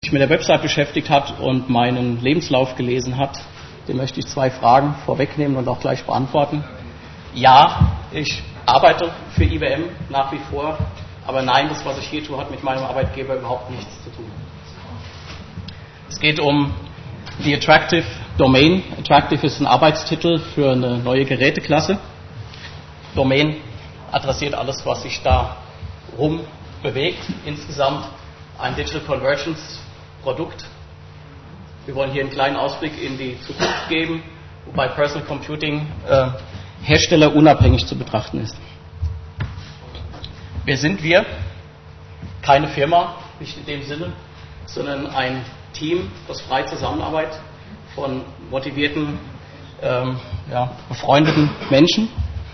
sich mit der Website beschäftigt hat und meinen Lebenslauf gelesen hat, dem möchte ich 2 Fragen vorwegnehmen und auch gleich beantworten. Ja, ich arbeite für IBM nach wie vor, aber nein, das, was ich hier tue, hat mit meinem Arbeitgeber überhaupt nichts zu tun. Es geht um die Attractive Domain. Attractive ist ein Arbeitstitel für eine neue Geräteklasse. Domain adressiert alles, was sich da rum bewegt. Insgesamt ein Digital Convergence Produkt. Wir wollen hier einen kleinen Ausblick in die Zukunft geben, wobei Personal Computing herstellerunabhängig zu betrachten ist. Wer sind wir? Keine Firma, nicht in dem Sinne, sondern ein Team, das frei zusammenarbeitet von motivierten, befreundeten Menschen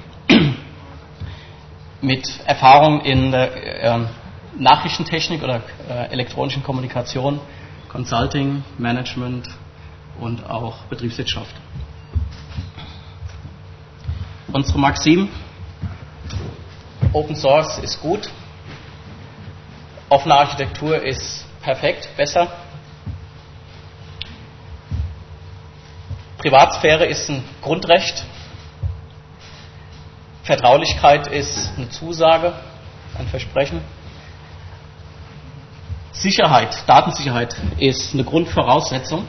mit Erfahrung in der Nachrichtentechnik oder elektronischen Kommunikation, Consulting, Management und auch Betriebswirtschaft. Unsere Maxime: Open Source ist gut, offene Architektur ist perfekt, besser. Privatsphäre ist ein Grundrecht. Vertraulichkeit ist eine Zusage, ein Versprechen. Sicherheit, Datensicherheit ist eine Grundvoraussetzung.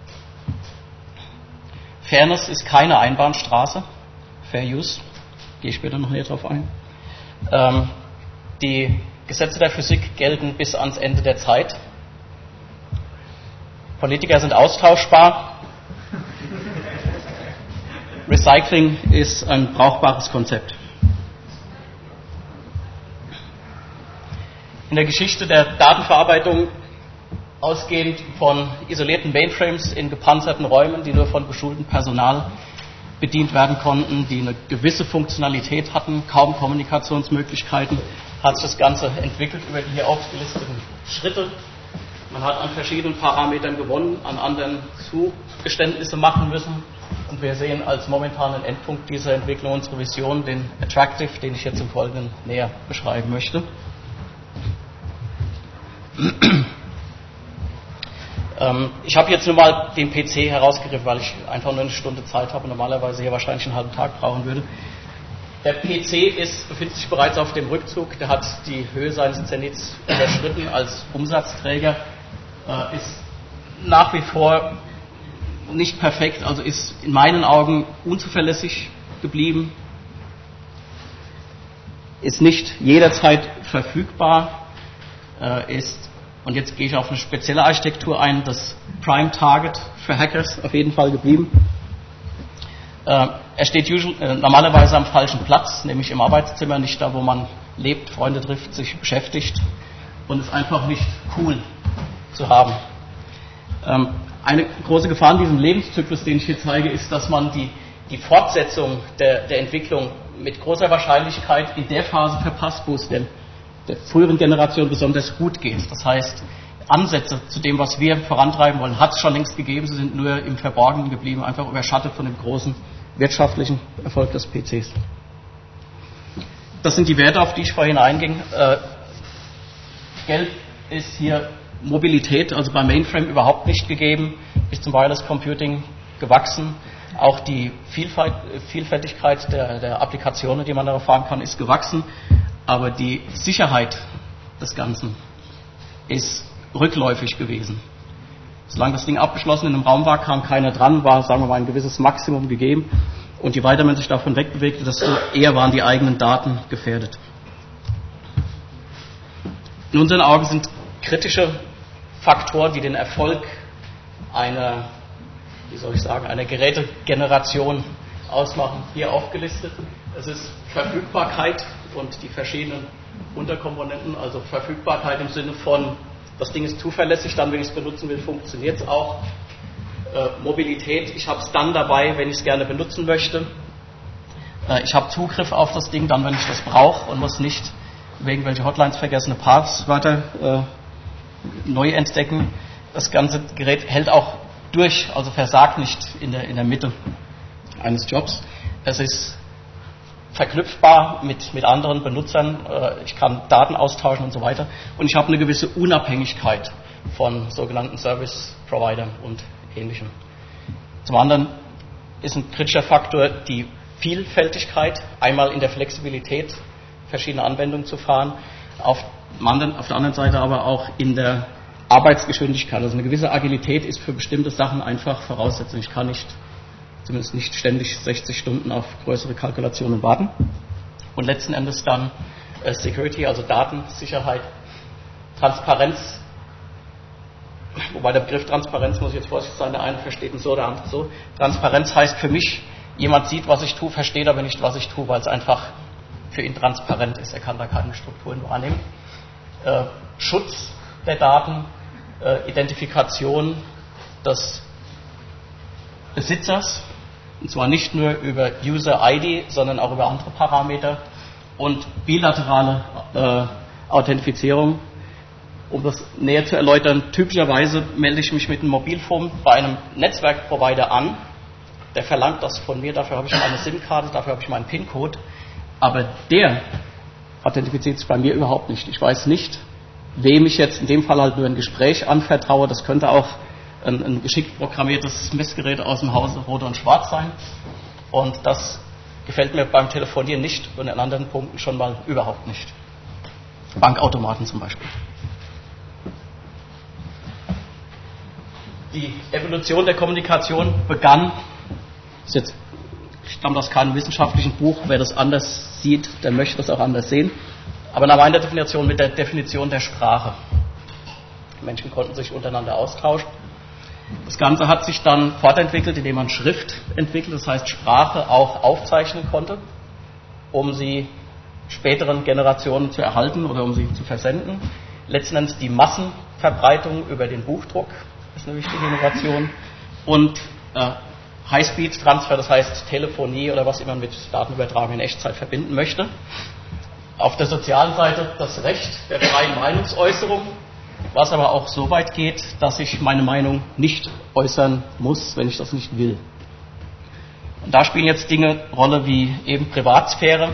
Fairness ist keine Einbahnstraße. Fair Use, gehe ich später noch näher drauf ein. Die Gesetze der Physik gelten bis ans Ende der Zeit. Politiker sind austauschbar. Recycling ist ein brauchbares Konzept. In der Geschichte der Datenverarbeitung, ausgehend von isolierten Mainframes in gepanzerten Räumen, die nur von geschultem Personal bedient werden konnten, die eine gewisse Funktionalität hatten, kaum Kommunikationsmöglichkeiten, hat sich das Ganze entwickelt über die hier aufgelisteten Schritte. Man hat an verschiedenen Parametern gewonnen, an anderen Zugeständnisse machen müssen. Und wir sehen als momentanen Endpunkt dieser Entwicklung unsere Vision, den Attractive, den ich jetzt im Folgenden näher beschreiben möchte. Ich habe jetzt nur mal den PC herausgegriffen, weil ich einfach nur eine Stunde Zeit habe und normalerweise hier wahrscheinlich einen halben Tag brauchen würde. Der PC befindet sich bereits auf dem Rückzug, der hat die Höhe seines Zenits überschritten als Umsatzträger, ist nach wie vor nicht perfekt, also ist in meinen Augen unzuverlässig geblieben, ist nicht jederzeit verfügbar, und jetzt gehe ich auf eine spezielle Architektur ein, das Prime Target für Hackers auf jeden Fall geblieben. Er steht normalerweise am falschen Platz, nämlich im Arbeitszimmer, nicht da, wo man lebt, Freunde trifft, sich beschäftigt, und ist einfach nicht cool zu haben. Eine große Gefahr in diesem Lebenszyklus, den ich hier zeige, ist, dass man die Fortsetzung der Entwicklung mit großer Wahrscheinlichkeit in der Phase verpasst, wo es der früheren Generation besonders gut geht. Das heißt, Ansätze zu dem, was wir vorantreiben wollen, hat es schon längst gegeben, sie sind nur im Verborgenen geblieben, einfach überschattet von dem großen wirtschaftlichen Erfolg des PCs. Das sind die Werte, auf die ich vorhin einging. Gelb ist hier Mobilität, also beim Mainframe überhaupt nicht gegeben, ist zum Wireless Computing gewachsen. Auch die Vielfältigkeit der Applikationen, die man darauf fahren kann, ist gewachsen. Aber die Sicherheit des Ganzen ist rückläufig gewesen. Solange das Ding abgeschlossen in einem Raum war, kam keiner dran, war, sagen wir mal, ein gewisses Maximum gegeben. Und je weiter man sich davon wegbewegte, desto eher waren die eigenen Daten gefährdet. In unseren Augen sind kritische Faktoren, die den Erfolg einer Gerätegeneration ausmachen, hier aufgelistet. Es ist Verfügbarkeit und die verschiedenen Unterkomponenten, also Verfügbarkeit im Sinne von, das Ding ist zuverlässig, dann, wenn ich es benutzen will, funktioniert es auch. Mobilität, ich habe es dann dabei, wenn ich es gerne benutzen möchte. Ich habe Zugriff auf das Ding, dann, wenn ich das brauche, und muss nicht wegen welcher Hotlines vergessene Passwörter neu entdecken. Das ganze Gerät hält auch durch, also versagt nicht in der Mitte eines Jobs. Es ist verknüpfbar mit anderen Benutzern, ich kann Daten austauschen und so weiter, und ich habe eine gewisse Unabhängigkeit von sogenannten Service Providern und Ähnlichem. Zum anderen ist ein kritischer Faktor die Vielfältigkeit, einmal in der Flexibilität, verschiedene Anwendungen zu fahren, auf der anderen Seite aber auch in der Arbeitsgeschwindigkeit. Also eine gewisse Agilität ist für bestimmte Sachen einfach Voraussetzung. Ich kann zumindest nicht ständig 60 Stunden auf größere Kalkulationen warten. Und letzten Endes dann Security, also Datensicherheit, Transparenz. Wobei der Begriff Transparenz, muss ich jetzt vorsichtig sein, der eine versteht ihn so, der andere so. Transparenz heißt für mich, jemand sieht, was ich tue, versteht aber nicht, was ich tue, weil es einfach für ihn transparent ist. Er kann da keine Strukturen wahrnehmen. Schutz der Daten, Identifikation des Besitzers, und zwar nicht nur über User-ID, sondern auch über andere Parameter, und bilaterale Authentifizierung. Um das näher zu erläutern, typischerweise melde ich mich mit einem Mobilfon bei einem Netzwerkprovider an. Der verlangt das von mir, dafür habe ich meine SIM-Karte, dafür habe ich meinen PIN-Code. Aber der authentifiziert sich bei mir überhaupt nicht. Ich weiß nicht, wem ich jetzt in dem Fall halt nur ein Gespräch anvertraue. Das könnte auch ein geschickt programmiertes Messgerät aus dem Hause Rot und Schwarz sein. Und das gefällt mir beim Telefonieren nicht und in anderen Punkten schon mal überhaupt nicht. Bankautomaten zum Beispiel. Die Evolution der Kommunikation begann, stammt aus keinem wissenschaftlichen Buch, wer das anders sieht, der möchte das auch anders sehen, aber nach meiner Definition mit der Definition der Sprache. Die Menschen konnten sich untereinander austauschen. Das Ganze hat sich dann fortentwickelt, indem man Schrift entwickelt, das heißt Sprache auch aufzeichnen konnte, um sie späteren Generationen zu erhalten oder um sie zu versenden. Letzten Endes die Massenverbreitung über den Buchdruck ist eine wichtige Innovation. Und High-Speed-Transfer, das heißt Telefonie oder was immer man mit Datenübertragung in Echtzeit verbinden möchte. Auf der sozialen Seite das Recht der freien Meinungsäußerung, was aber auch so weit geht, dass ich meine Meinung nicht äußern muss, wenn ich das nicht will. Und da spielen jetzt Dinge Rolle wie eben Privatsphäre.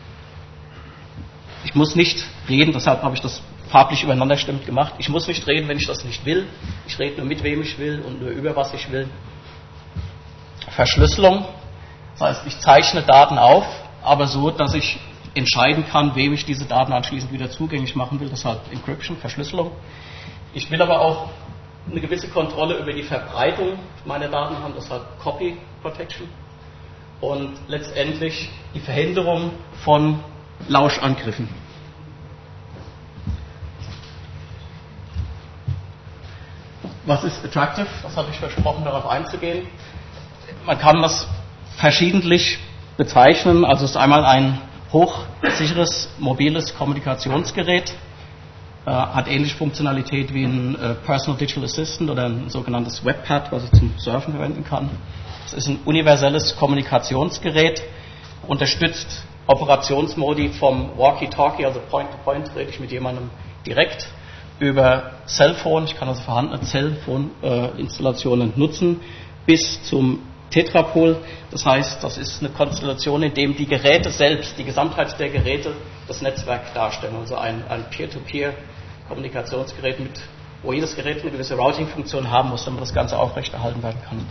Ich muss nicht reden, deshalb habe ich das farblich übereinander stimmt gemacht. Ich muss nicht reden, wenn ich das nicht will. Ich rede nur mit wem ich will und nur über was ich will. Verschlüsselung, das heißt, ich zeichne Daten auf, aber so, dass ich entscheiden kann, wem ich diese Daten anschließend wieder zugänglich machen will. Deshalb Encryption, Verschlüsselung. Ich will aber auch eine gewisse Kontrolle über die Verbreitung meiner Daten haben, deshalb Copy Protection. Und letztendlich die Verhinderung von Lauschangriffen. Was ist attractive? Das hatte ich versprochen, darauf einzugehen. Man kann das verschiedentlich bezeichnen. Also es ist einmal ein hochsicheres, mobiles Kommunikationsgerät, hat ähnliche Funktionalität wie ein Personal Digital Assistant oder ein sogenanntes Webpad, was ich zum Surfen verwenden kann. Es ist ein universelles Kommunikationsgerät, unterstützt Operationsmodi vom Walkie-Talkie, also Point-to-Point, rede ich mit jemandem direkt, über Cellphone, ich kann also vorhandene Cellphone-Installationen nutzen, bis zum Tetrapol. Das heißt, das ist eine Konstellation, in dem die Geräte selbst, die Gesamtheit der Geräte, das Netzwerk darstellen. Also ein Peer-to-Peer-Kommunikationsgerät, wo jedes Gerät eine gewisse Routing-Funktion haben muss, damit das Ganze aufrechterhalten werden kann.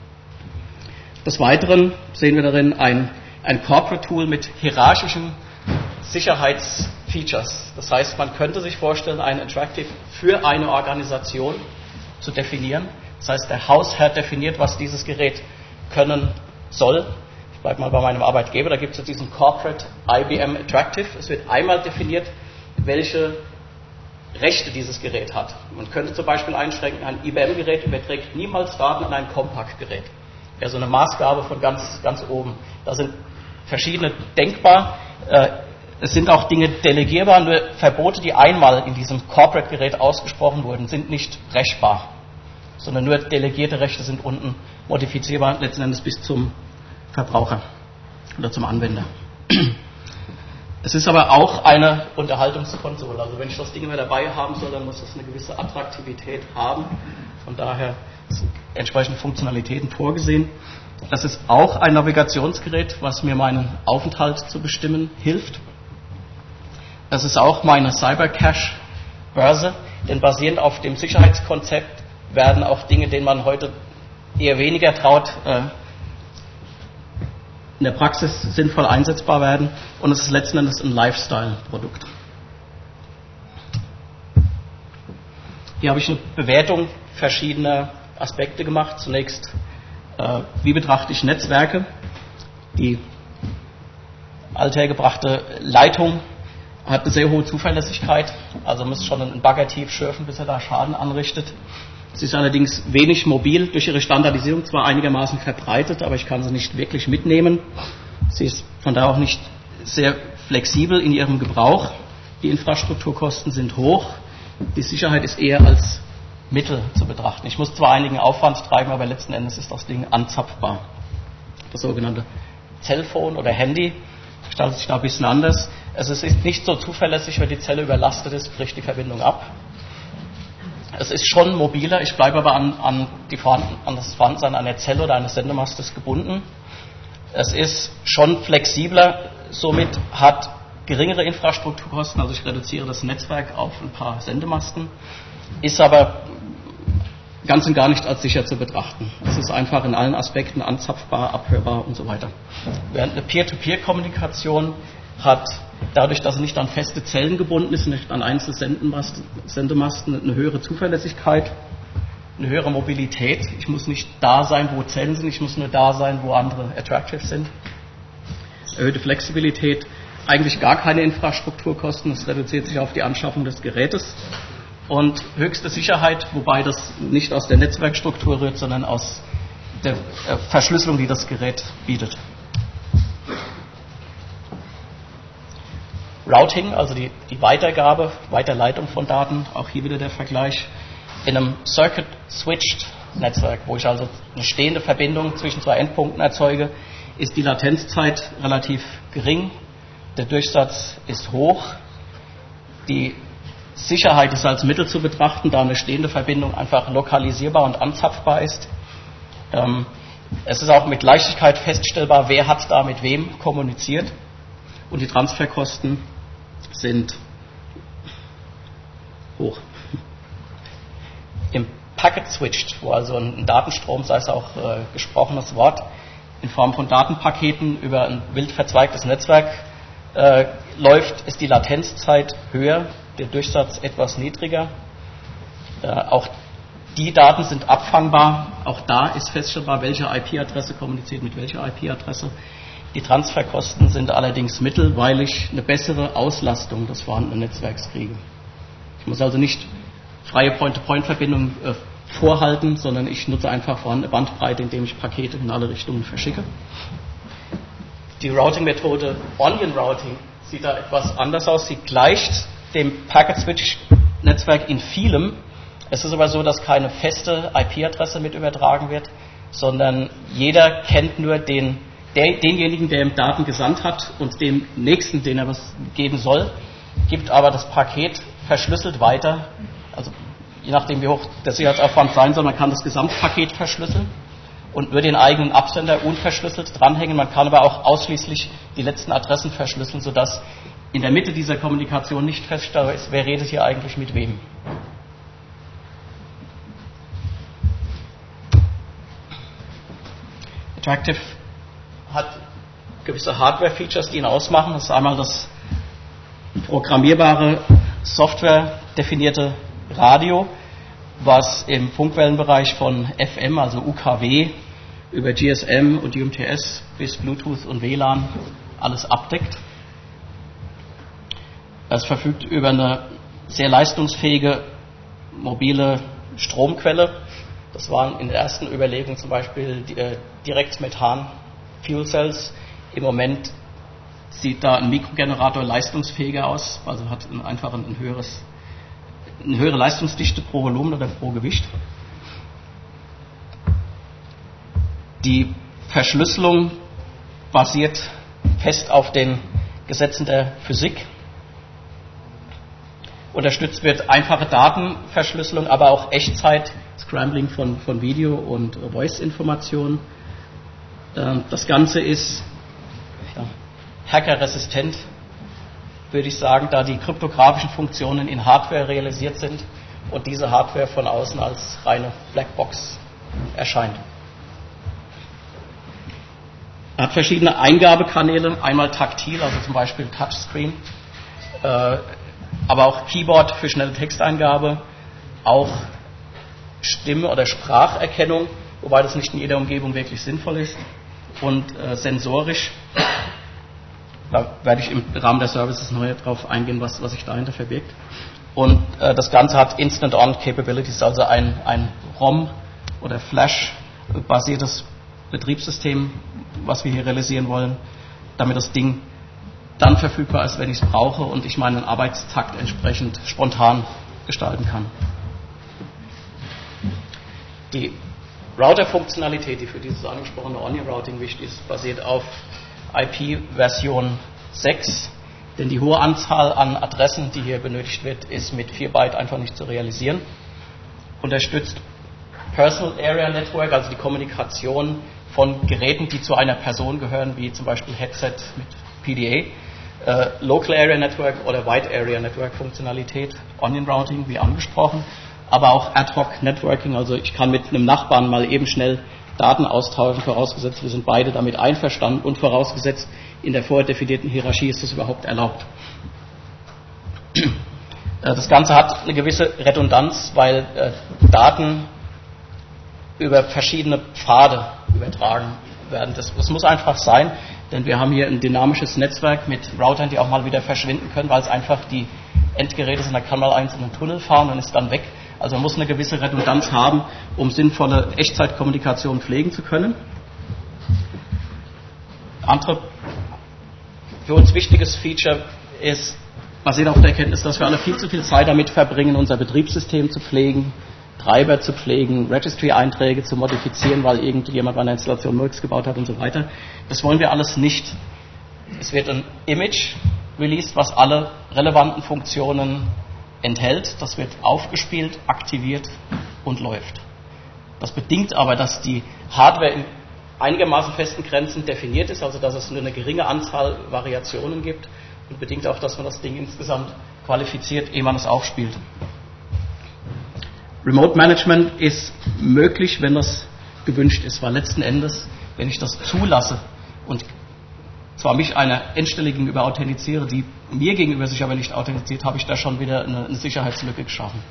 Des Weiteren sehen wir darin ein Corporate-Tool mit hierarchischen Sicherheitsfeatures. Das heißt, man könnte sich vorstellen, ein Interactive für eine Organisation zu definieren. Das heißt, der Hausherr definiert, was dieses Gerät können soll. Ich bleibe mal bei meinem Arbeitgeber, da gibt es diesen Corporate IBM Interactive. Es wird einmal definiert, welche Rechte dieses Gerät hat. Man könnte zum Beispiel einschränken, ein IBM-Gerät überträgt niemals Daten an ein Compaq-Gerät. Wäre so eine Maßgabe von ganz oben. Da sind verschiedene denkbar. Es sind auch Dinge delegierbar, nur Verbote, die einmal in diesem Corporate-Gerät ausgesprochen wurden, sind nicht brechbar, sondern nur delegierte Rechte sind unten modifizierbar, letzten Endes bis zum Verbraucher oder zum Anwender. Es ist aber auch eine Unterhaltungskonsole, also wenn ich das Ding immer dabei haben soll, dann muss es eine gewisse Attraktivität haben, von daher sind entsprechende Funktionalitäten vorgesehen. Das ist auch ein Navigationsgerät, was mir meinen Aufenthalt zu bestimmen hilft. Das ist auch meine Cybercache-Börse. denn basierend auf dem Sicherheitskonzept werden auch Dinge, denen man heute eher weniger traut, in der Praxis sinnvoll einsetzbar werden, und es ist letzten Endes ein Lifestyle-Produkt. Hier habe ich eine Bewertung verschiedener Aspekte gemacht. Zunächst, wie betrachte ich Netzwerke? Die althergebrachte Leitung hat eine sehr hohe Zuverlässigkeit, also muss schon ein Bagger tief schürfen, bis er da Schaden anrichtet. Sie ist allerdings wenig mobil, durch ihre Standardisierung zwar einigermaßen verbreitet, aber ich kann sie nicht wirklich mitnehmen. Sie ist von daher auch nicht sehr flexibel in ihrem Gebrauch. Die Infrastrukturkosten sind hoch. Die Sicherheit ist eher als Mittel zu betrachten. Ich muss zwar einigen Aufwand treiben, aber letzten Endes ist das Ding anzapfbar. Das sogenannte Cellphone oder Handy gestaltet sich da ein bisschen anders. Es ist nicht so zuverlässig, wenn die Zelle überlastet ist, bricht die Verbindung ab. Es ist schon mobiler, ich bleibe aber an das Vorhandensein einer Zelle oder eines Sendemastes gebunden. Es ist schon flexibler, somit hat geringere Infrastrukturkosten, also ich reduziere das Netzwerk auf ein paar Sendemasten, ist aber ganz und gar nicht als sicher zu betrachten. Es ist einfach in allen Aspekten anzapfbar, abhörbar und so weiter. Während eine Peer-to-Peer-Kommunikation hat, dadurch, dass sie nicht an feste Zellen gebunden ist, nicht an einzelne Sendemasten, eine höhere Zuverlässigkeit, eine höhere Mobilität. Ich muss nicht da sein, wo Zellen sind, ich muss nur da sein, wo andere attractive sind. Erhöhte Flexibilität, eigentlich gar keine Infrastrukturkosten, es reduziert sich auf die Anschaffung des Gerätes. Und höchste Sicherheit, wobei das nicht aus der Netzwerkstruktur rührt, sondern aus der Verschlüsselung, die das Gerät bietet. Routing, also die Weitergabe, Weiterleitung von Daten, auch hier wieder der Vergleich. In einem Circuit-Switched-Netzwerk, wo ich also eine stehende Verbindung zwischen zwei Endpunkten erzeuge, ist die Latenzzeit relativ gering, der Durchsatz ist hoch, die Sicherheit ist als Mittel zu betrachten, da eine stehende Verbindung einfach lokalisierbar und anzapfbar ist. Es ist auch mit Leichtigkeit feststellbar, wer hat da mit wem kommuniziert, und die Transferkosten sind hoch. Im Packet Switched, wo also ein Datenstrom, sei es auch gesprochenes Wort, in Form von Datenpaketen über ein wild verzweigtes Netzwerk läuft, ist die Latenzzeit höher, der Durchsatz etwas niedriger. Auch die Daten sind abfangbar, auch da ist feststellbar, welche IP-Adresse kommuniziert mit welcher IP-Adresse. Die Transferkosten sind allerdings mittel, weil ich eine bessere Auslastung des vorhandenen Netzwerks kriege. Ich muss also nicht freie Point-to-Point-Verbindungen vorhalten, sondern ich nutze einfach vorhandene Bandbreite, indem ich Pakete in alle Richtungen verschicke. Die Routing-Methode Onion Routing sieht da etwas anders aus. Sie gleicht dem Packet-Switch-Netzwerk in vielem. Es ist aber so, dass keine feste IP-Adresse mit übertragen wird, sondern jeder kennt nur denjenigen, der ihm Daten gesandt hat, und dem Nächsten, den er was geben soll, gibt aber das Paket verschlüsselt weiter. Also je nachdem, wie hoch der Sicherheitsaufwand sein soll, man kann das Gesamtpaket verschlüsseln und nur den eigenen Absender unverschlüsselt dranhängen. Man kann aber auch ausschließlich die letzten Adressen verschlüsseln, sodass in der Mitte dieser Kommunikation nicht feststellbar ist, wer redet hier eigentlich mit wem. Attractive hat gewisse Hardware-Features, die ihn ausmachen. Das ist einmal das programmierbare, software-definierte Radio, was im Funkwellenbereich von FM, also UKW, über GSM und UMTS bis Bluetooth und WLAN alles abdeckt. Es verfügt über eine sehr leistungsfähige mobile Stromquelle. Das waren in der ersten Überlegung zum Beispiel Direktmethan Fuel Cells. Im Moment sieht da ein Mikrogenerator leistungsfähiger aus, also hat einfach eine höhere Leistungsdichte pro Volumen oder pro Gewicht. Die Verschlüsselung basiert fest auf den Gesetzen der Physik. Unterstützt wird einfache Datenverschlüsselung, aber auch Echtzeit, Scrambling von Video- und Voice-Informationen. Das Ganze ist hackerresistent, würde ich sagen, da die kryptografischen Funktionen in Hardware realisiert sind und diese Hardware von außen als reine Blackbox erscheint. Er hat verschiedene Eingabekanäle, einmal taktil, also zum Beispiel Touchscreen, aber auch Keyboard für schnelle Texteingabe, auch Stimme- oder Spracherkennung, wobei das nicht in jeder Umgebung wirklich sinnvoll ist, und sensorisch. Da werde ich im Rahmen der Services neu darauf eingehen, was sich dahinter verbirgt. Und das Ganze hat Instant-On-Capabilities, also ein ROM- oder Flash-basiertes Betriebssystem, was wir hier realisieren wollen, damit das Ding dann verfügbar ist, wenn ich es brauche und ich meinen Arbeitstakt entsprechend spontan gestalten kann. Die Router-Funktionalität, die für dieses angesprochene Onion-Routing wichtig ist, basiert auf IP-Version 6, denn die hohe Anzahl an Adressen, die hier benötigt wird, ist mit 4 Byte einfach nicht zu realisieren. Unterstützt Personal Area Network, also die Kommunikation von Geräten, die zu einer Person gehören, wie zum Beispiel Headset mit PDA, Local Area Network oder Wide Area Network Funktionalität, Onion Routing, wie angesprochen, aber auch Ad-Hoc Networking, also ich kann mit einem Nachbarn mal eben schnell Daten austauschen, vorausgesetzt wir sind beide damit einverstanden und vorausgesetzt in der vorher definierten Hierarchie ist das überhaupt erlaubt. Das Ganze hat eine gewisse Redundanz, weil Daten über verschiedene Pfade übertragen werden. Das muss einfach sein, denn wir haben hier ein dynamisches Netzwerk mit Routern, die auch mal wieder verschwinden können, weil es einfach die Endgeräte sind, da kann mal eins in einen Tunnel fahren und ist dann weg. Also man muss eine gewisse Redundanz haben, um sinnvolle Echtzeitkommunikation pflegen zu können. Andere für uns wichtiges Feature ist, basiert auf der Erkenntnis, dass wir alle viel zu viel Zeit damit verbringen, unser Betriebssystem zu pflegen, Treiber zu pflegen, Registry-Einträge zu modifizieren, weil irgendjemand bei einer Installation Murks gebaut hat und so weiter. Das wollen wir alles nicht. Es wird ein Image released, was alle relevanten Funktionen enthält. Das wird aufgespielt, aktiviert und läuft. Das bedingt aber, dass die Hardware in einigermaßen festen Grenzen definiert ist, also dass es nur eine geringe Anzahl Variationen gibt und bedingt auch, dass man das Ding insgesamt qualifiziert, ehe man es aufspielt. Remote Management ist möglich, wenn das gewünscht ist, weil letzten Endes, wenn ich das zulasse und zwar mich einer Endstelle gegenüber authentiziere, die mir gegenüber sich aber nicht authentiziert, habe ich da schon wieder eine Sicherheitslücke geschaffen.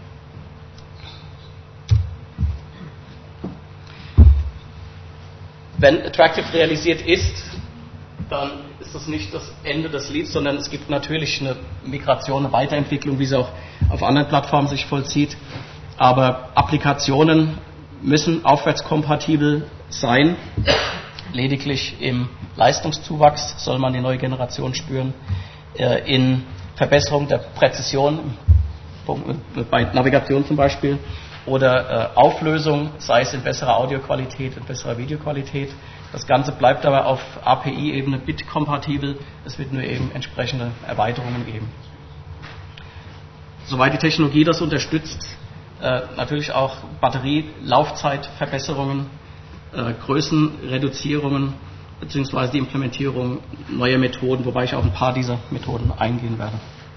Wenn Attractive realisiert ist, dann ist das nicht das Ende des Lieds, sondern es gibt natürlich eine Migration, eine Weiterentwicklung, wie sie auch auf anderen Plattformen sich vollzieht. Aber Applikationen müssen aufwärtskompatibel sein. Lediglich im Leistungszuwachs soll man die neue Generation spüren. In Verbesserung der Präzision, bei Navigation zum Beispiel, oder Auflösung, sei es in besserer Audioqualität, in besserer Videoqualität. Das Ganze bleibt aber auf API-Ebene bitkompatibel. Es wird nur eben entsprechende Erweiterungen geben. Soweit die Technologie das unterstützt, natürlich auch Batterielaufzeitverbesserungen, Größenreduzierungen beziehungsweise die Implementierung neuer Methoden, wobei ich auf ein paar dieser Methoden eingehen werde.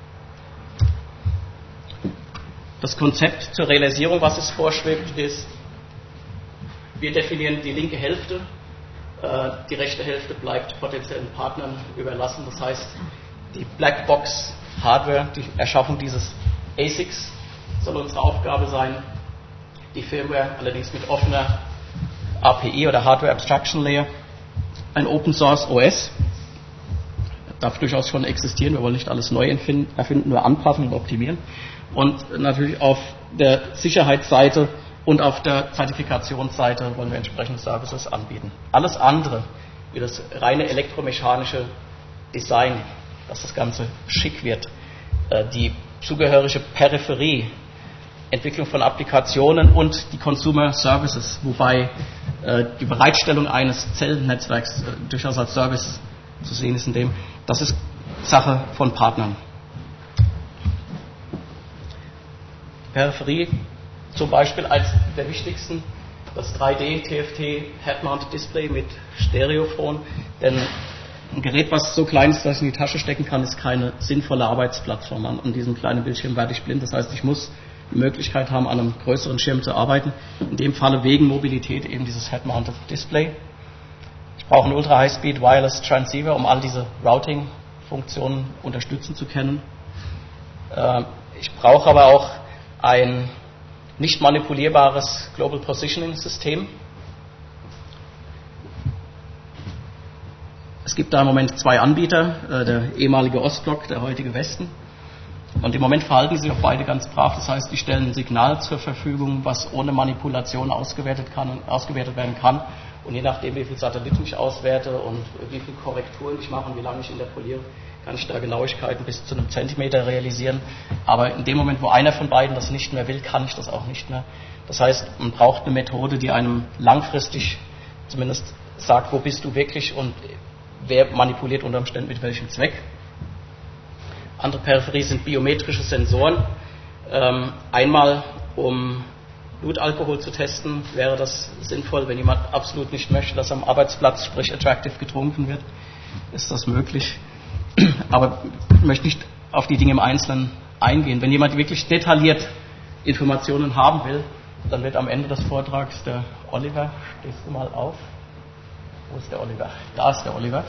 Das Konzept zur Realisierung, was es vorschwebt, ist, wir definieren die linke Hälfte, die rechte Hälfte bleibt potenziellen Partnern überlassen. Das heißt, die Blackbox-Hardware, die Erschaffung dieses ASICs soll unsere Aufgabe sein, die Firmware allerdings mit offener API oder Hardware Abstraction Layer, ein Open Source OS, darf durchaus schon existieren, wir wollen nicht alles neu erfinden, nur anpassen und optimieren. Und natürlich auf der Sicherheitsseite und auf der Zertifikationsseite wollen wir entsprechende Services anbieten. Alles andere, wie das reine elektromechanische Design, dass das Ganze schick wird, die zugehörige Peripherie, Entwicklung von Applikationen und die Consumer Services, wobei die Bereitstellung eines Zellnetzwerks durchaus als Service zu sehen ist, das ist Sache von Partnern. Peripherie zum Beispiel als der wichtigsten, das 3D TFT Head-Mount Display mit Stereophon, denn ein Gerät, was so klein ist, dass ich in die Tasche stecken kann, ist keine sinnvolle Arbeitsplattform. An diesem kleinen Bildschirm werde ich blind, das heißt, ich muss die Möglichkeit haben, an einem größeren Schirm zu arbeiten. In dem Falle wegen Mobilität eben dieses Head-Mounted Display. Ich brauche einen Ultra-High-Speed Wireless Transceiver, um all diese Routing-Funktionen unterstützen zu können. Ich brauche aber auch ein nicht manipulierbares Global Positioning System. Es gibt da im Moment 2 Anbieter, der ehemalige Ostblock, der heutige Westen. Und im Moment verhalten sie auch beide ganz brav. Das heißt, die stellen ein Signal zur Verfügung, was ohne Manipulation ausgewertet werden kann. Und je nachdem, wie viele Satelliten ich auswerte und wie viele Korrekturen ich mache und wie lange ich interpoliere, kann ich da Genauigkeiten bis zu einem Zentimeter realisieren. Aber in dem Moment, wo einer von beiden das nicht mehr will, kann ich das auch nicht mehr. Das heißt, man braucht eine Methode, die einem langfristig zumindest sagt, wo bist du wirklich und wer manipuliert unter Umständen mit welchem Zweck. Andere Peripherie sind biometrische Sensoren. Einmal, um Blutalkohol zu testen, wäre das sinnvoll, wenn jemand absolut nicht möchte, dass am Arbeitsplatz, sprich Attractive, getrunken wird, ist das möglich. Aber ich möchte nicht auf die Dinge im Einzelnen eingehen. Wenn jemand wirklich detailliert Informationen haben will, dann wird am Ende des Vortrags der Oliver, stehst du mal auf? Wo ist der Oliver? Da ist der Oliver.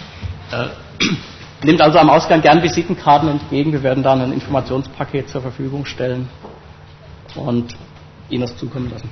Nimmt also am Ausgang gern Visitenkarten entgegen. Wir werden dann ein Informationspaket zur Verfügung stellen und Ihnen das zukommen lassen.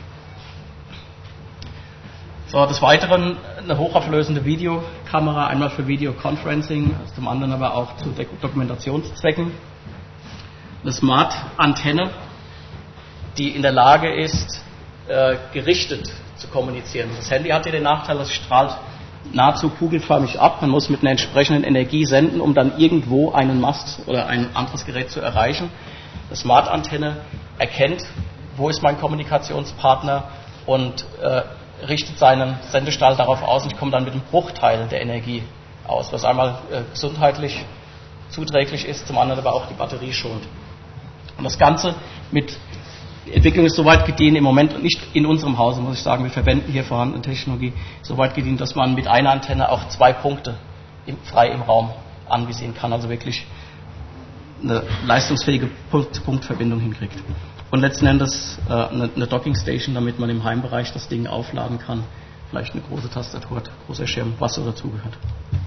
So, des Weiteren eine hochauflösende Videokamera, einmal für Videoconferencing, zum anderen aber auch zu Dokumentationszwecken. Eine Smart-Antenne, die in der Lage ist, gerichtet zu kommunizieren. Das Handy hat hier den Nachteil, es strahlt nahezu kugelförmig ab. Man muss mit einer entsprechenden Energie senden, um dann irgendwo einen Mast oder ein anderes Gerät zu erreichen. Eine Smart-Antenne erkennt, wo ist mein Kommunikationspartner und richtet seinen Sendestall darauf aus und ich komme dann mit einem Bruchteil der Energie aus, was einmal gesundheitlich zuträglich ist, zum anderen aber auch die Batterie schont. Und das Ganze mit die Entwicklung ist soweit gediehen, im Moment nicht in unserem Hause, muss ich sagen, wir verwenden hier vorhandene Technologie, soweit gediehen, dass man mit einer Antenne auch 2 Punkte frei im Raum anvisieren kann, also wirklich eine leistungsfähige Punkt-zu-Punkt-Verbindung hinkriegt. Und letzten Endes eine Docking Station, damit man im Heimbereich das Ding aufladen kann, vielleicht eine große Tastatur, großer Schirm, was so dazugehört.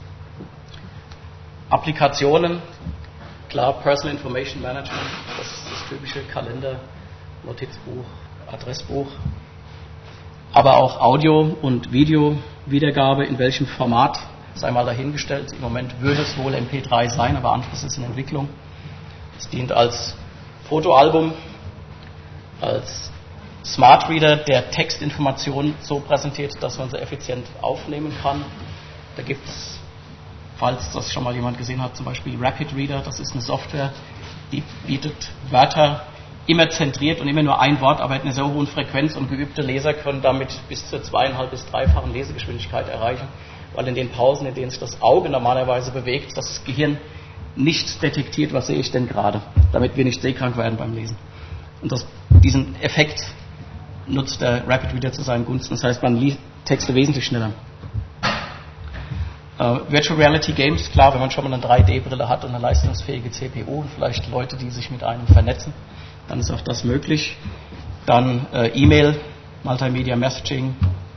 Applikationen, klar, Personal Information Management, das ist das typische Kalender, Notizbuch, Adressbuch, aber auch Audio- und Video-Wiedergabe, in welchem Format, sei mal dahingestellt. Im Moment würde es wohl MP3 sein, aber anderes ist in Entwicklung. Es dient als Fotoalbum, als Smart Reader, der Textinformationen so präsentiert, dass man sie effizient aufnehmen kann. Da gibt es, falls das schon mal jemand gesehen hat, zum Beispiel Rapid Reader, das ist eine Software, die bietet Wörter immer zentriert und immer nur ein Wort, aber mit einer sehr hohen Frequenz und geübte Leser können damit bis zur 2,5- bis 3-fachen Lesegeschwindigkeit erreichen, weil in den Pausen, in denen sich das Auge normalerweise bewegt, das Gehirn nicht detektiert, was sehe ich denn gerade, damit wir nicht sehkrank werden beim Lesen. Und diesen Effekt nutzt der Rapid Reader zu seinen Gunsten, das heißt, man liest Texte wesentlich schneller. Virtual Reality Games, klar, wenn man schon mal eine 3D-Brille hat und eine leistungsfähige CPU und vielleicht Leute, die sich mit einem vernetzen, dann ist auch das möglich. Dann E-Mail, Multimedia Messaging,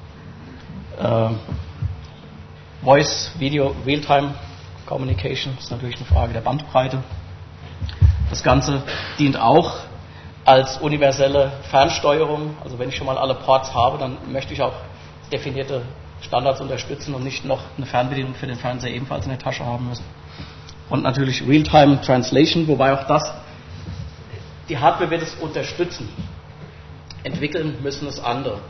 Voice, Video, Realtime Communication, ist natürlich eine Frage der Bandbreite. Das Ganze dient auch als universelle Fernsteuerung, also wenn ich schon mal alle Ports habe, dann möchte ich auch definierte Standards unterstützen und nicht noch eine Fernbedienung für den Fernseher ebenfalls in der Tasche haben müssen. Und natürlich Realtime Translation, wobei auch das, die Hardware wird es unterstützen. Entwickeln müssen es andere.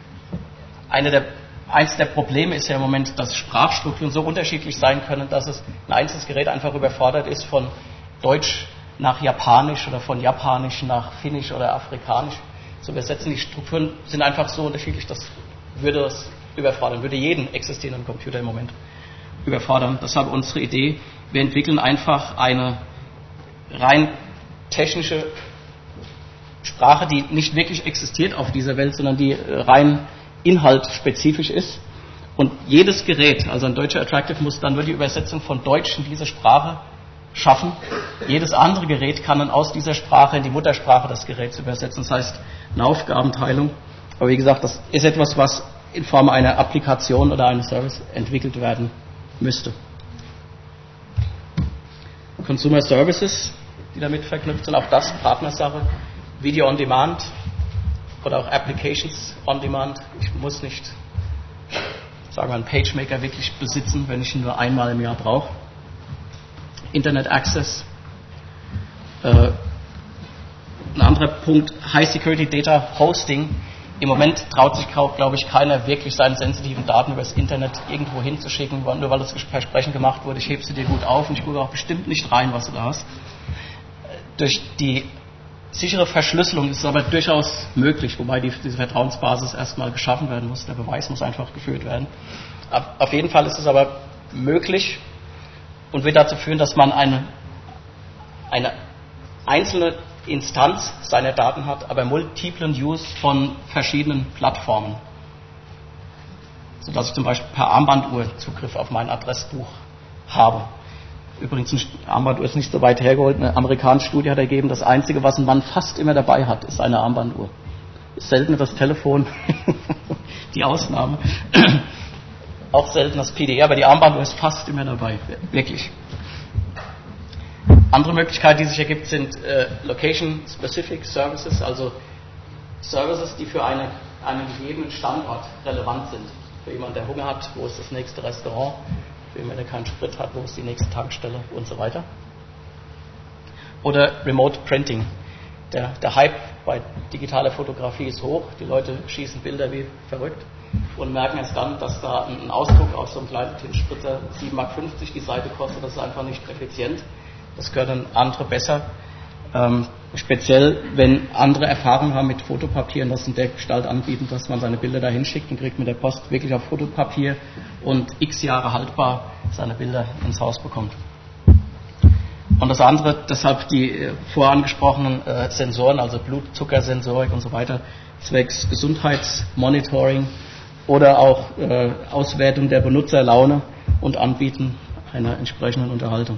Eins der Probleme ist ja im Moment, dass Sprachstrukturen so unterschiedlich sein können, dass es ein einzelnes Gerät einfach überfordert ist, von Deutsch nach Japanisch oder von Japanisch nach Finnisch oder Afrikanisch zu übersetzen. Die Strukturen sind einfach so unterschiedlich, das würde das überfordern, würde jeden existierenden Computer im Moment überfordern. Deshalb unsere Idee, wir entwickeln einfach eine rein technische Sprache, die nicht wirklich existiert auf dieser Welt, sondern die rein inhaltsspezifisch ist. Und jedes Gerät, also ein deutscher Attractive, muss dann nur die Übersetzung von Deutsch in diese Sprache schaffen. Jedes andere Gerät kann dann aus dieser Sprache in die Muttersprache des Geräts übersetzen. Das heißt eine Aufgabenteilung. Aber wie gesagt, das ist etwas, was in Form einer Applikation oder eines Service entwickelt werden müsste. Consumer Services, die damit verknüpft sind, auch das Partnersache. Video on Demand oder auch Applications on Demand. Ich muss nicht, sagen wir, einen PageMaker wirklich besitzen, wenn ich ihn nur einmal im Jahr brauche. Internet Access. Ein anderer Punkt, High Security Data Hosting. Im Moment traut sich, glaube ich, keiner wirklich seine sensitiven Daten über das Internet irgendwo hinzuschicken, nur weil das Versprechen gemacht wurde, ich hebe sie dir gut auf und ich gucke auch bestimmt nicht rein, was du da hast. Durch die sichere Verschlüsselung ist es aber durchaus möglich, wobei diese Vertrauensbasis erstmal geschaffen werden muss. Der Beweis muss einfach geführt werden. Auf jeden Fall ist es aber möglich und wird dazu führen, dass man eine einzelne Instanz seiner Daten hat, aber multiplen Use von verschiedenen Plattformen. Sodass ich zum Beispiel per Armbanduhr Zugriff auf mein Adressbuch habe. Übrigens, eine Armbanduhr ist nicht so weit hergeholt. Eine amerikanische Studie hat ergeben, das Einzige, was ein Mann fast immer dabei hat, ist eine Armbanduhr. Ist selten das Telefon, die Ausnahme. Auch selten das PDE, aber die Armbanduhr ist fast immer dabei. Wirklich. Andere Möglichkeiten, die sich ergibt, sind Location-Specific Services, also Services, die für einen gegebenen Standort relevant sind. Für jemanden, der Hunger hat, wo ist das nächste Restaurant? Für jemanden, der keinen Sprit hat, wo ist die nächste Tankstelle und so weiter. Oder Remote Printing. Der Hype bei digitaler Fotografie ist hoch. Die Leute schießen Bilder wie verrückt und merken erst dann, dass da ein Ausdruck auf so einem kleinen Tintenspritzer 7,50 Mark die Seite kostet. Das ist einfach nicht effizient. Das können andere besser. Speziell, wenn andere Erfahrungen haben mit Fotopapier und das in der Gestalt anbieten, dass man seine Bilder da hinschickt und kriegt mit der Post wirklich auf Fotopapier und x Jahre haltbar seine Bilder ins Haus bekommt. Und das andere, deshalb die vorangesprochenen Sensoren, also Blutzuckersensorik und so weiter, zwecks Gesundheitsmonitoring oder auch Auswertung der Benutzerlaune und Anbieten einer entsprechenden Unterhaltung.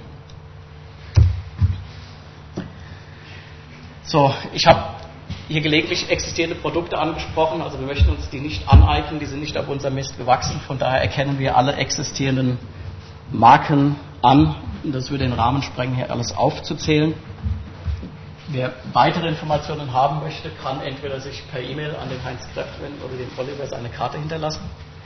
So, ich habe hier gelegentlich existierende Produkte angesprochen, also wir möchten uns die nicht aneignen, die sind nicht auf unserem Mist gewachsen, von daher erkennen wir alle existierenden Marken an. Und das würde den Rahmen sprengen, hier alles aufzuzählen. Wer weitere Informationen haben möchte, kann entweder sich per E-Mail an den Heinz Kreft wenden oder den Oliver seine Karte hinterlassen.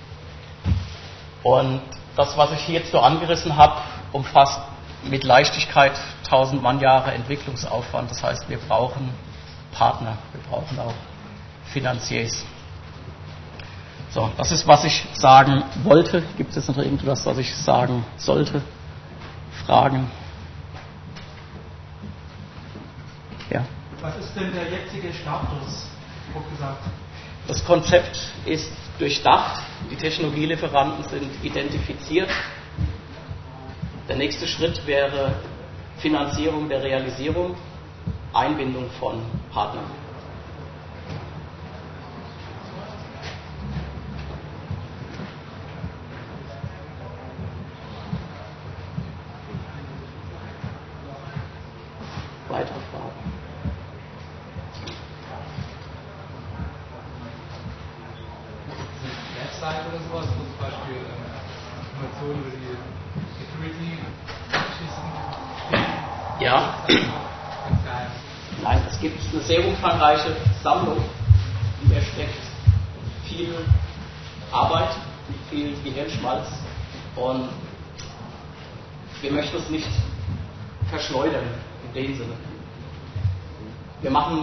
Und das, was ich hier jetzt so angerissen habe, umfasst mit Leichtigkeit 1000 Mannjahre Entwicklungsaufwand. Das heißt, wir brauchen Partner, wir brauchen auch Finanziers. So, das ist, was ich sagen wollte. Gibt es jetzt noch irgendwas, was ich sagen sollte? Fragen? Ja. Was ist denn der jetzige Status, grob gesagt? Das Konzept ist durchdacht, die Technologielieferanten sind identifiziert. Der nächste Schritt wäre Finanzierung der Realisierung, Einbindung von Partnern. Weitere Fragen? Website oder sowas, wo zum Beispiel Informationen über die Security Ja. Nein, es gibt eine sehr umfangreiche Sammlung, in der steckt viel Arbeit, viel Gehirnschmalz und wir möchten es nicht verschleudern in dem Sinne. Wir machen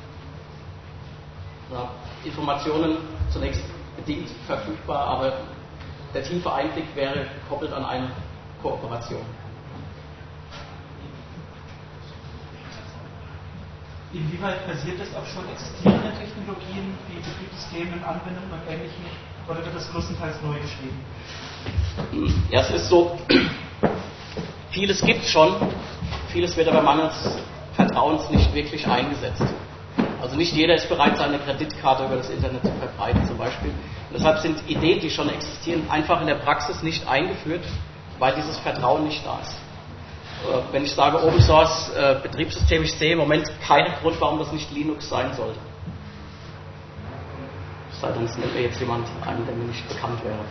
Informationen zunächst bedingt verfügbar, aber der tiefe Einblick wäre gekoppelt an eine Kooperation. Inwieweit basiert das auf schon existierenden Technologien, wie Betriebssystemen, Anwendungen und Ähnlichem, oder wird das größtenteils neu geschrieben? Ja, es ist so, vieles gibt es schon, vieles wird aber mangels Vertrauens nicht wirklich eingesetzt. Also nicht jeder ist bereit, seine Kreditkarte über das Internet zu verbreiten zum Beispiel. Und deshalb sind Ideen, die schon existieren, einfach in der Praxis nicht eingeführt, weil dieses Vertrauen nicht da ist. Wenn ich sage Open Source Betriebssystem, ich sehe im Moment keinen Grund, warum das nicht Linux sein sollte. Es sei denn, es nennt mir jetzt jemand einen, der mir nicht bekannt wäre.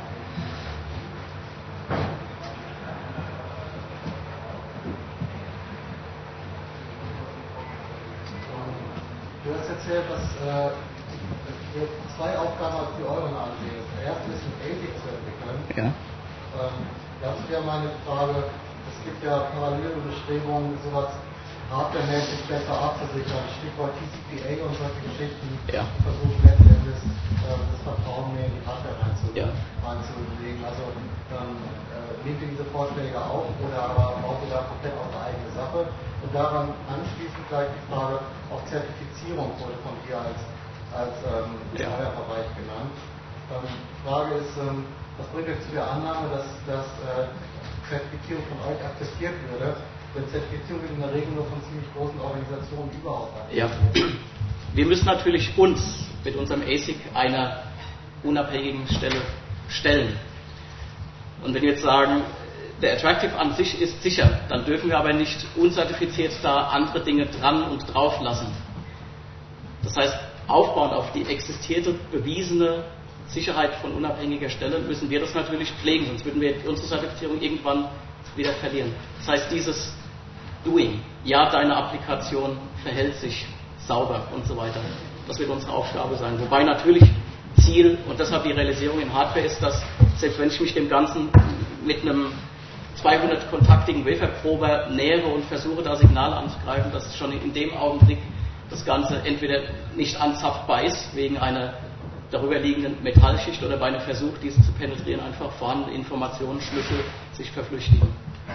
Du hast erzählt, dass ihr zwei Aufgaben als die euren ansehen. Das erste ist, ein ASIC zu entwickeln. Ja. Dazu wäre meine Frage, es gibt ja parallele Bestrebungen, sowas hardware-mäßig besser abzusichern. Stichwort TCPA und solche Geschichten. Ja. Versuchen letzten Endes das Vertrauen mehr in die Hardware reinzulegen. Also nehmt ihr diese Vorschläge auf oder aber baut ihr da komplett auf eine eigene Sache? Und daran anschließend gleich die Frage, auch Zertifizierung wurde von dir als Steuerbereich genannt. Die Frage ist, was bringt euch zu der Annahme, dass Zertifizierung von euch akzeptiert würde? Denn Zertifizierung wird in der Regel nur von ziemlich großen Organisationen überhaupt akzeptiert. Ja. Wir müssen natürlich uns mit unserem ASIC einer unabhängigen Stelle stellen. Und wenn wir jetzt sagen, der Attractive an sich ist sicher, dann dürfen wir aber nicht unzertifiziert da andere Dinge dran und drauf lassen. Das heißt, aufbauend auf die existierte, bewiesene Sicherheit von unabhängiger Stelle müssen wir das natürlich pflegen, sonst würden wir unsere Zertifizierung irgendwann wieder verlieren. Das heißt, dieses Doing, ja, deine Applikation verhält sich sauber und so weiter, das wird unsere Aufgabe sein. Wobei natürlich Ziel und deshalb die Realisierung in Hardware ist, dass selbst wenn ich mich dem Ganzen mit einem 200-kontaktigen Waferprober nähere und versuche, da Signale anzugreifen, dass schon in dem Augenblick das Ganze entweder nicht anzapfbar ist, wegen einer darüber liegenden Metallschicht oder bei einem Versuch, diese zu penetrieren, einfach vorhandene Informationen, Schlüssel sich verflüchtigen.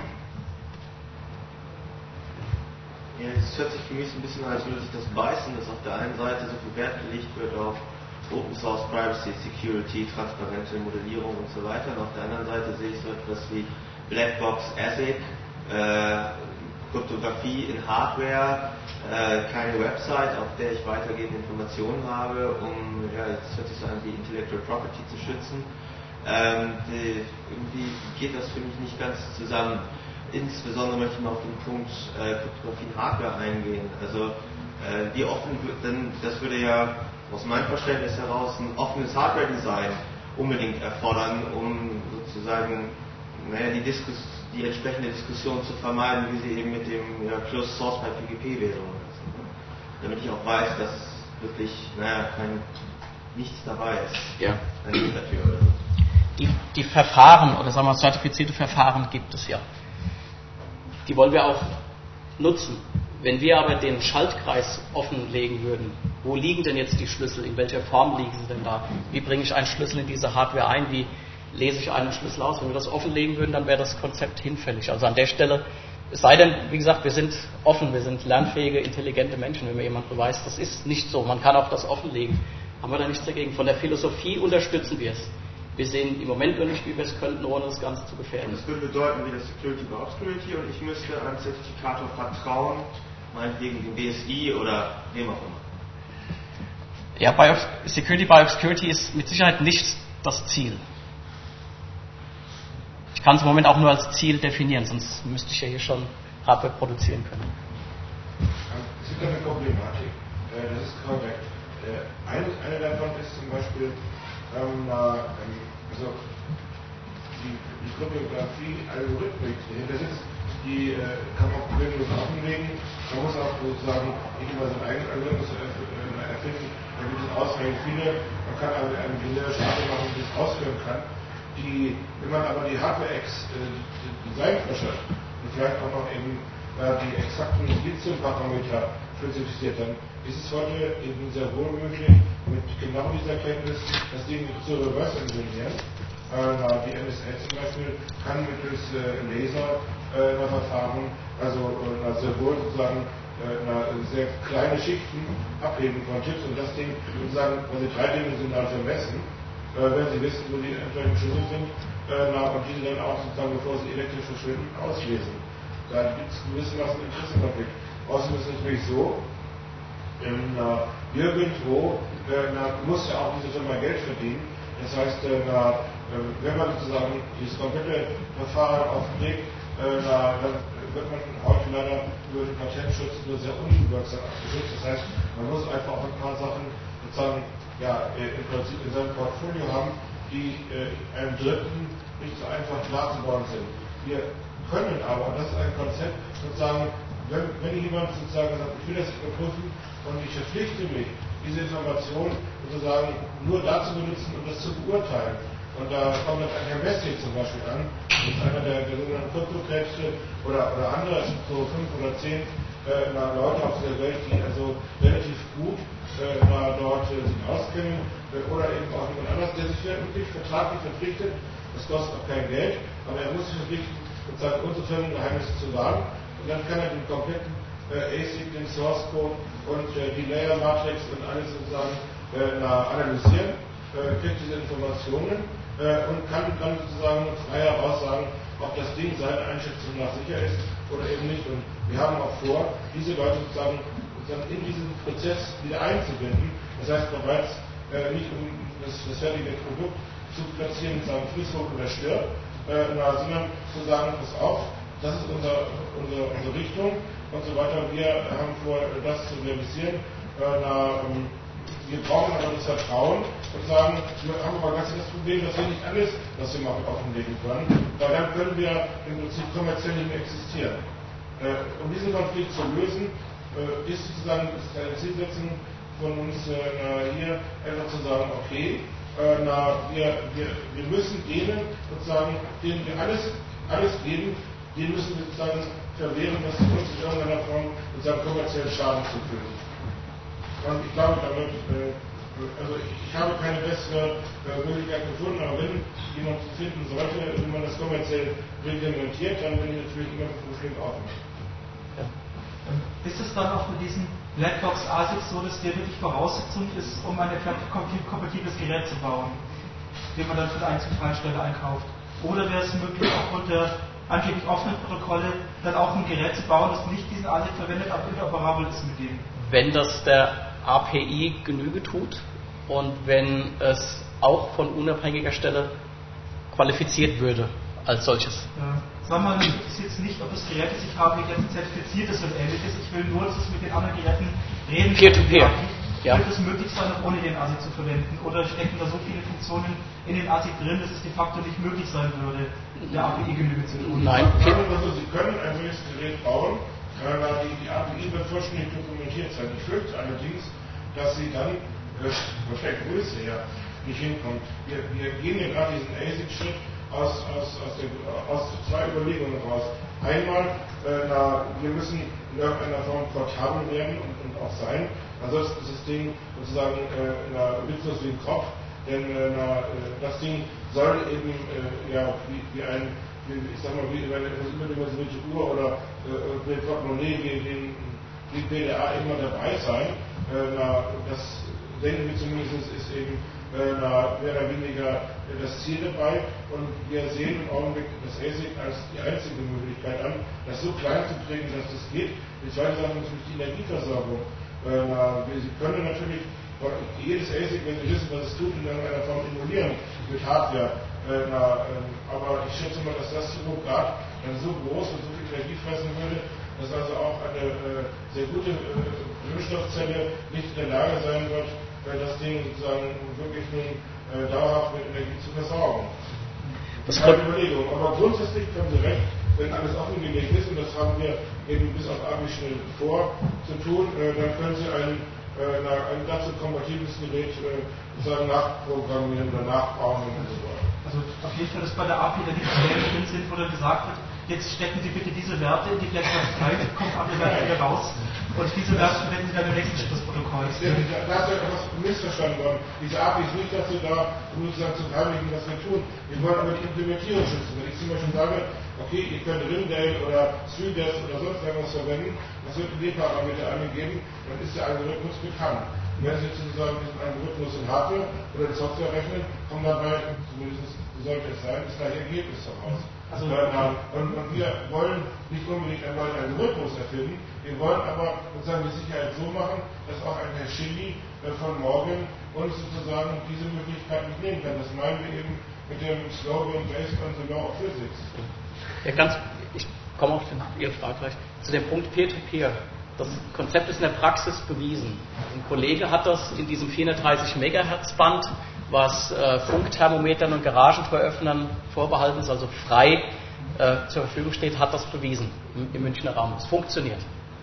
Ja, es hört sich für mich so ein bisschen an, als würde sich das beißen, dass auf der einen Seite so viel Wert gelegt wird auf Open Source Privacy, Security, transparente Modellierung und so weiter. Und auf der anderen Seite sehe ich so etwas wie Blackbox ASIC, Kryptographie in Hardware, keine Website, auf der ich weitergehende Informationen habe, um, ja, jetzt hört sich so an, die Intellectual Property zu schützen. Irgendwie geht das für mich nicht ganz zusammen. Insbesondere möchte ich mal auf den Punkt Kryptographie in Hardware eingehen. Also wie offen, denn das würde ja aus meinem Verständnis heraus ein offenes Hardware-Design unbedingt erfordern, um sozusagen die entsprechende Diskussion zu vermeiden, wie sie eben mit dem Closed Source bei PGP wäre. Damit ich auch weiß, dass wirklich nichts dabei ist. Ja. Eine Hintertür oder so. Die Verfahren oder sagen wir zertifizierte Verfahren gibt es ja. Die wollen wir auch nutzen. Wenn wir aber den Schaltkreis offenlegen würden, wo liegen denn jetzt die Schlüssel, in welcher Form liegen sie denn da? Wie bringe ich einen Schlüssel in diese Hardware ein? Wie lese ich einen Schlüssel aus? Wenn wir das offenlegen würden, dann wäre das Konzept hinfällig. Also an der Stelle, es sei denn, wie gesagt, wir sind offen, wir sind lernfähige, intelligente Menschen. Wenn mir jemand beweist, das ist nicht so, man kann auch das offenlegen, haben wir da nichts dagegen. Von der Philosophie unterstützen wir es. Wir sehen im Moment nur nicht, wie wir es könnten, ohne das Ganze zu gefährden. Das würde bedeuten, wie das Security by Obscurity, und ich müsste einem Zertifikator vertrauen, meinetwegen dem BSI oder wem auch immer. Ja, Security by Obscurity ist mit Sicherheit nicht das Ziel. Ich kann es im Moment auch nur als Ziel definieren, sonst müsste ich ja hier schon Hardware produzieren können. Es gibt eine Problematik, das ist korrekt. Eine davon ist zum Beispiel, also die Kryptographie-Algorithmen, die dahinter sitzt, die kann man problemlos offenlegen. Man muss auch sozusagen nicht immer seinen eigenen Algorithmus erfinden. Da gibt es ausreichend viele. Man kann also eine generische Art machen, die das ausführen kann. Wenn man aber die Hardware-Design verschafft und vielleicht auch noch eben die exakten Lithium-Parameter spezifiziert, dann ist es heute eben sehr wohl möglich, mit genau dieser Kenntnis das Ding zu reverse engineeren. Die NSA zum Beispiel kann mittels Laser-Verfahren sehr wohl sozusagen sehr kleine Schichten abheben von Chips und das Ding sozusagen quasi dreidimensional vermessen, wenn sie wissen, wo die entsprechenden Schlüssel sind, und diese dann auch sozusagen, bevor sie elektrisch verschwinden, auslesen. Da gibt es ein bisschen was im Interessenkonflikt. Außerdem ist es natürlich so, irgendwo muss ja auch diese Firma Geld verdienen. Das heißt, wenn man sozusagen dieses komplette Verfahren auflegt, dann wird man heute leider über den Patentschutz nur sehr unwirksam abgeschützt. Das heißt, man muss einfach auch ein paar Sachen sozusagen im Prinzip in seinem Portfolio haben, die einem Dritten nicht so einfach klar zu bauen sind. Wir können aber, und das ist ein Konzept, sozusagen, wenn jemand sozusagen sagt, ich will das überprüfen und ich verpflichte mich, diese Information sozusagen nur dazu benutzen, um das zu beurteilen. Und da kommt dann Herr Messi zum Beispiel an, das ist einer der sogenannten Kryptopäpste oder andere, es sind so 5 oder 10 Leute auf der Welt, die also relativ gut dort sich auskennen oder eben auch jemand anderes, der sich wirklich vertraglich verpflichtet, das kostet auch kein Geld, aber er muss sich verpflichten, sozusagen unsere Firmengeheimnisse zu wahren und dann kann er den kompletten ASIC, den Source Code und die Layer Matrix und alles sozusagen analysieren, kriegt diese Informationen und kann dann sozusagen frei heraussagen, ob das Ding seiner Einschätzung nach sicher ist oder eben nicht. Und wir haben auch vor, diese Leute sozusagen in diesen Prozess wieder einzubinden. Das heißt bereits nicht um das fertige Produkt zu platzieren, sagen Friedhof oder stirb, sondern zu sagen, pass auf, das ist unsere Richtung und so weiter. Wir haben vor, das zu realisieren. Wir brauchen aber das Vertrauen und sagen, wir haben aber ganz das Problem, dass wir nicht alles, was wir machen, offenlegen können, weil dann können wir im Prinzip kommerziell nicht mehr existieren. Um diesen Konflikt zu lösen, ist sozusagen eine Zielsetzung von uns hier einfach zu sagen, okay, wir müssen denen sozusagen, denen wir alles geben, denen müssen wir sozusagen verwehren, dass sie uns in irgendeiner Form sozusagen kommerziellen Schaden zufügen. Und ich glaube, damit, also ich habe keine bessere Möglichkeit gefunden, aber wenn jemand finden sollte, wenn man das kommerziell reglementiert, dann bin ich natürlich immer für Flink offen. Ja. Ist es dann auch mit diesen Blackbox ASICs so, dass der wirklich Voraussetzung ist, um ein kompatibles Gerät zu bauen, den man dann für die Einzelfallstelle einkauft? Oder wäre es möglich, aufgrund der angeblich offenen Protokolle dann auch ein Gerät zu bauen, das nicht diesen ASIC verwendet, aber interoperabel ist mit dem? Wenn das der API Genüge tut und wenn es auch von unabhängiger Stelle qualifiziert würde als solches. Sagen wir mal, mich interessiert es nicht, ob das Gerät, das ich habe, jetzt zertifiziert ist und ähnliches. Ich will nur, dass es mit den anderen Geräten reden kann. Peer-to-peer. Ja. Wird es möglich sein, auch ohne den ASIC zu verwenden? Oder stecken da so viele Funktionen in den ASIC drin, dass es de facto nicht möglich sein würde, der API Genüge zu tun? Nein. Also Sie können ein solches Gerät bauen. Die API wird vollständig dokumentiert sein. Ich fürchte allerdings, dass sie dann von der Größe her nicht hinkommt. Wir gehen ja gerade diesen ASIC-Schritt aus zwei Überlegungen raus. Einmal, wir müssen in irgendeiner Form portabel werden und auch sein. Ansonsten ist das Ding sozusagen witzlos wie ein Kopf, denn das Ding soll eben wie ein, ich sag mal, wie eine überdimensionierte Uhr oder ein Portemonnaie wie PDA immer dabei sein. Das denken wir zumindest ist eben mehr oder weniger das Ziel dabei und wir sehen im Augenblick das ASIC als die einzige Möglichkeit an, das so klein zu kriegen, dass das geht. Die zweite Sache ist natürlich die Energieversorgung. Sie können natürlich jedes ASIC, wenn Sie wissen, was es tut, in irgendeiner Form emulieren mit Hardware. Aber ich schätze mal, dass das Surrogat dann so groß und so viel Energie fressen würde, dass also auch eine sehr gute Brennstoffzelle nicht in der Lage sein wird, das Ding sozusagen wirklich nun dauerhaft mit Energie zu versorgen. Das ist eine Überlegung. Aber grundsätzlich haben Sie recht, wenn alles offengelegt ist, und das haben wir eben bis auf API schnell vor zu tun, dann können Sie ein dazu kompatibles Gerät sozusagen nachprogrammieren oder nachbauen und so weiter. Also auf jeden Fall ist bei der API da die Stellen drin sind, wo dann gesagt wird, jetzt stecken Sie bitte diese Werte in die Blackbox rein, kommt andere Werte wieder raus und diese Werte verwenden Sie dann im nächsten Schritt des Protokolls. Da ist ja etwas missverstanden worden. Diese API ist nicht dazu da, um sozusagen zu verheimlichen, was wir tun. Wir wollen aber die Implementierung schützen. Wenn ich zum Beispiel sage, okay, ihr könnt Rindale oder Streetdesk oder sonst irgendwas verwenden, das wird in die Parameter angegeben, dann ist der Algorithmus bekannt. Und wenn Sie sozusagen diesen Algorithmus in Hardware oder in Software rechnen, kommen dabei, zumindest sollte es sein, das gleiche Ergebnis heraus. Und wir wollen nicht unbedingt einen neuen Algorithmus erfinden, wir wollen aber sozusagen die Sicherheit so machen, dass auch ein Herr Schilly von morgen uns sozusagen diese Möglichkeit nicht nehmen kann. Das meinen wir eben mit dem Slogan Based on the Law of Physics. Ja, ich komme auf Ihre Frage gleich, zu dem Punkt Peer-to-Peer. Das Konzept ist in der Praxis bewiesen. Ein Kollege hat das in diesem 430 MHz Band, was Funkthermometern und Garagentoröffnern vorbehalten ist, also frei zur Verfügung steht, hat das bewiesen im Münchner Raum. Es funktioniert.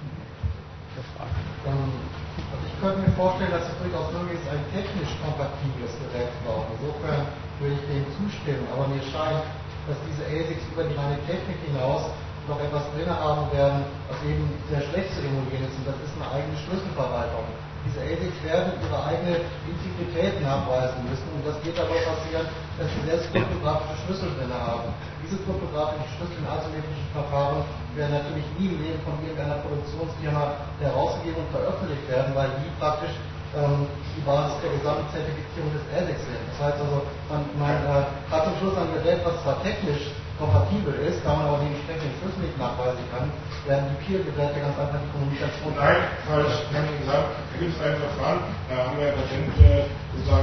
Also ich könnte mir vorstellen, dass es durchaus möglich ist, ein technisch kompatibles Gerät zu bauen. Insofern würde ich dem zustimmen. Aber mir scheint, dass diese ASICs über die reine Technik hinaus noch etwas drin haben werden, was eben sehr schlecht zu emulieren ist. Und das ist eine eigene Schlüsselverwaltung. Diese ASICs werden ihre eigene Integrität nachweisen müssen. Und das wird aber passieren, dass sie selbst kryptografische Schlüssel drin haben. Diese kryptografischen Schlüssel in asymmetrischen Verfahren werden natürlich nie im Leben von irgendeiner Produktionsfirma herausgegeben und veröffentlicht werden, weil die praktisch die Basis der gesamten Zertifizierung des ASICs sind. Das heißt also, man hat zum Schluss ein Gerät, was zwar technisch kompatibel ist, kann man aber die entsprechenden Schlüssel nicht nachweisen kann, werden die Peer-Geräte ganz einfach die Kommunikation. Nein, falsch, kann ich Ihnen sagen, da gibt es ein Verfahren, da haben wir Patent sozusagen,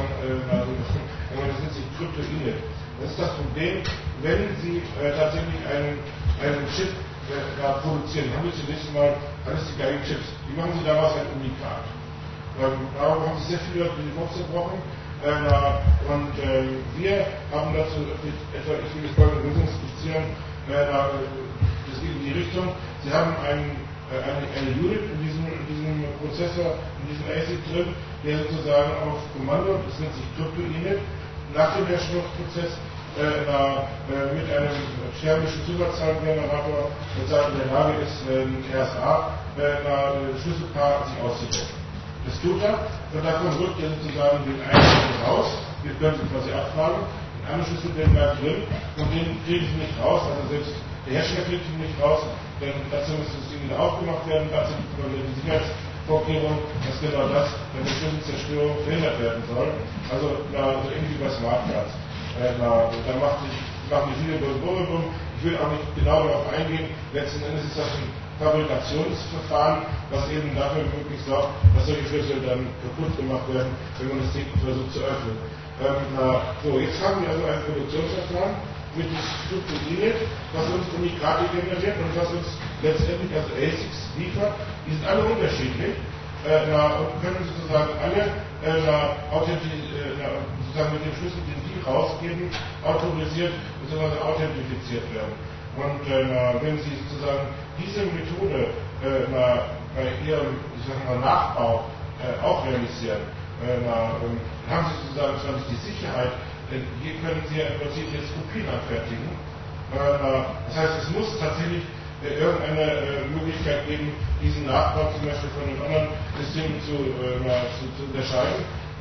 das nennt sich Kryptoinet. Das ist das Problem, wenn Sie tatsächlich einen Chip produzieren, haben Sie zunächst mal alles die gleichen Chips. Wie machen Sie daraus ein Unikat? Darum haben Sie sehr viele Leute die Kopf zerbrochen. Und wir haben dazu etwa, ich will das folgende Lösung skizzieren, das geht in die Richtung, Sie haben eine Unit in diesem Prozessor, in diesem ASIC drin, der sozusagen auf Kommando, das nennt sich Krypto-Init, nach dem Herstellungsprozess mit einem thermischen Zufallszahlengenerator in der Lage ist, RSA Schlüsselpaar sich auszudrücken. Das tut er, und davon rückt er sozusagen den einen Schlüssel raus, den können Sie quasi abfragen, den anderen Schlüssel bleibt drin und den kriegen Sie nicht raus, also selbst der Hersteller kriegt ihn nicht raus, denn dazu muss das Ding wieder aufgemacht werden, dazu gibt es die Sicherheitsvorkehrung, dass genau das, wenn die Schlüsselzerstörung verhindert werden soll, also irgendwie bei Smartcards. Da machen die viele Bumm. Ich will auch nicht genau darauf eingehen, letzten Endes ist das ein Fabrikationsverfahren, was eben dafür möglich sorgt, dass solche Schlüssel dann kaputt gemacht werden, wenn man das Ding versucht zu öffnen. Jetzt haben wir also ein Produktionsverfahren mit diesem Krypto-Init, was uns Unikate generiert und was uns letztendlich also ASICs liefert. Die sind alle unterschiedlich und können sozusagen alle sozusagen mit dem Schlüssel, den die rausgeben, autorisiert bzw. authentifiziert werden. Und wenn Sie sozusagen diese Methode bei Ihrem Nachbau auch realisieren, haben Sie sozusagen zwar nicht die Sicherheit, denn hier können Sie ja im Prinzip jetzt Kopien anfertigen. Das heißt, es muss tatsächlich irgendeine Möglichkeit geben, diesen Nachbau zum Beispiel von den anderen Systemen zu unterscheiden.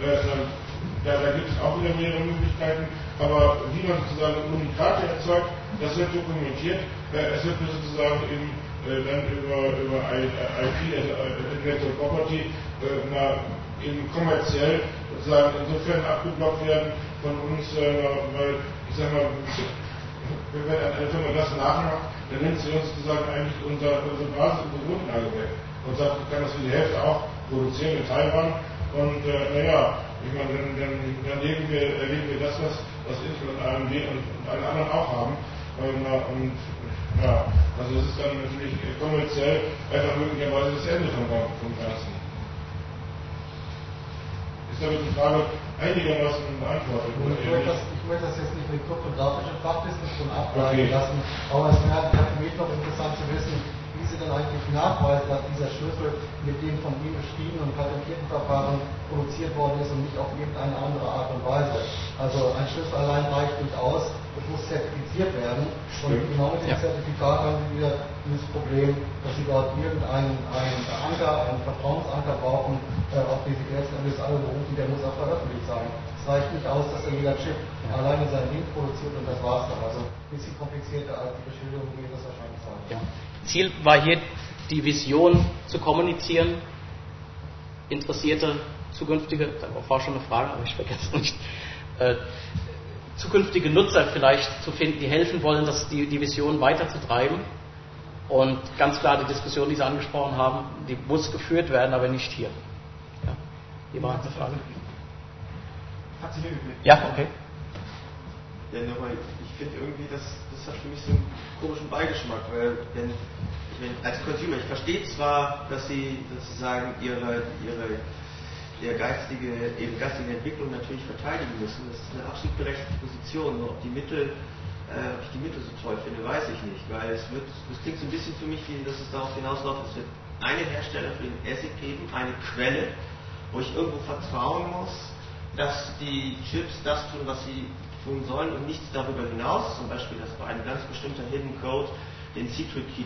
Da gibt es auch wieder mehrere Möglichkeiten, aber wie man sozusagen Unikate erzeugt, das wird dokumentiert. Es wird sozusagen dann über IP, also Intellectual Property, eben kommerziell sozusagen insofern abgeblockt werden von uns, weil ich sag mal, wenn eine Firma das nachmacht, dann nimmt sie uns sozusagen eigentlich unsere Basis, unsere Grundlage weg und sagt, ich kann das für die Hälfte auch produzieren in Taiwan und ich meine, dann erleben wir das, was Intel und AMD und alle anderen auch haben. Also es ist dann natürlich kommerziell einfach möglicherweise das Ende vom Ganzen. Ist damit die Frage einigermaßen beantwortet? Ich möchte das jetzt nicht mit kryptografischen Fachwissen schon ableiten lassen, aber es wäre für mich noch interessant zu wissen, wie Sie denn eigentlich nachweisen, dass dieser Schlüssel mit dem von Ihnen beschriebenen und patentierten Verfahren produziert worden ist und nicht auf irgendeine andere Art und Weise. Also ein Schlüssel allein reicht nicht aus, es muss zertifiziert werden. Und genau mit dem Zertifikat haben Sie wieder dieses Problem, dass Sie dort irgendeinen Anker, einen Vertrauensanker brauchen, auf den Sie letztendlich alle berufen, der muss auch veröffentlicht sein. Es reicht nicht aus, dass jeder Chip alleine sein Ding produziert und das war's dann. Also ein bisschen komplizierter als die Beschilderung geht das wahrscheinlich sein. Ja. Ziel war hier, die Vision zu kommunizieren, interessierte zukünftige, da war schon eine Frage, aber ich vergesse nicht, zukünftige Nutzer vielleicht zu finden, die helfen wollen, die Vision weiterzutreiben. Und ganz klar, die Diskussion, die Sie angesprochen haben, die muss geführt werden, aber nicht hier. Ja, hier war eine Frage. Ja, okay. Denn ich finde irgendwie, das hat für mich so einen komischen Beigeschmack, weil als Consumer, ich verstehe zwar, dass sie sozusagen ihre geistige Entwicklung natürlich verteidigen müssen, das ist eine absolut berechtigte Position, nur ob ich die Mittel so toll finde, weiß ich nicht, weil das klingt so ein bisschen für mich, wie dass es darauf hinausläuft, es wird einen Hersteller für den Essig geben, eine Quelle, wo ich irgendwo vertrauen muss, dass die Chips das tun, was sie tun sollen und nichts darüber hinaus, zum Beispiel, dass bei einem ganz bestimmter Hidden Code den Secret Key